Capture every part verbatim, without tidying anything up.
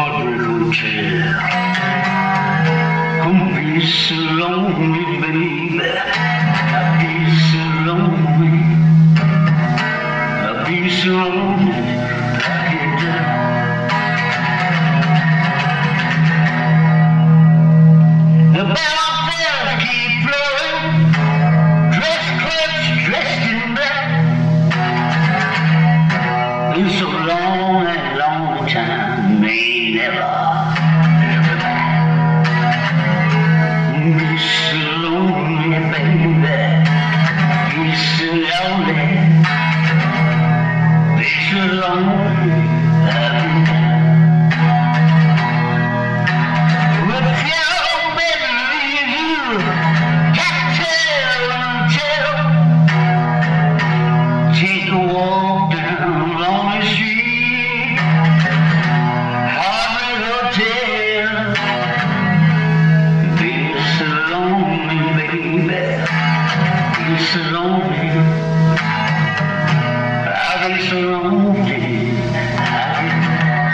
heartbreak hotel. Gonna be so lonely, baby. I'll be so lonely. I'll be so lonely. I get down. The bell up there keep blowing. Dress clothes dressed in black. Been so long and long time, may never, never back. Be so lonely, baby. Be so lonely. Be so lonely, I've been down. With your baby, you can't tell until take a walk down lonely street, Heartbreak Hotel. Be so lonely, baby. Be so lonely. I've been so lonely. I've been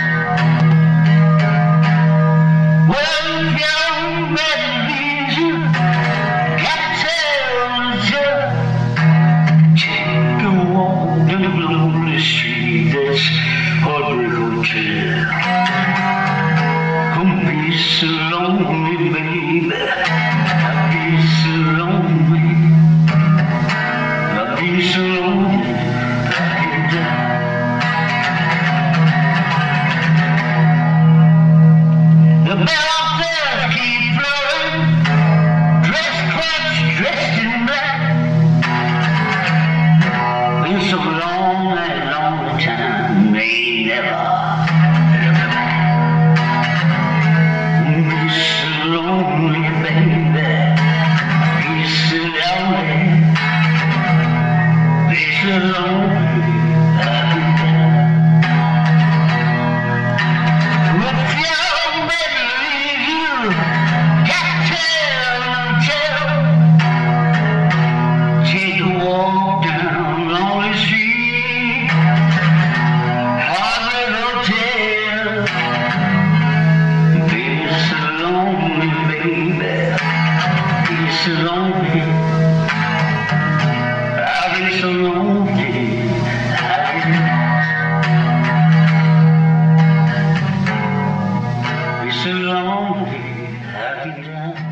well, young man leaves you, can't tell until take a walk down the lonely street. That's Heartbreak Hotel. Gonna be so lonely, baby. I'll be so lonely. I'll be so lonely. I get down. The bell up there keep blowing. Dress clothes dressed in black. Been so long and long time, may never, never back. Be so lonely, baby. Be so lonely. Be so lonely, I've been down. With your baby, you can't tell until take a walk down lonely street, Heartbreak Hotel. Be so lonely, baby. Be so lonely. I've been so lonely. I've been, be so lonely. I've been down.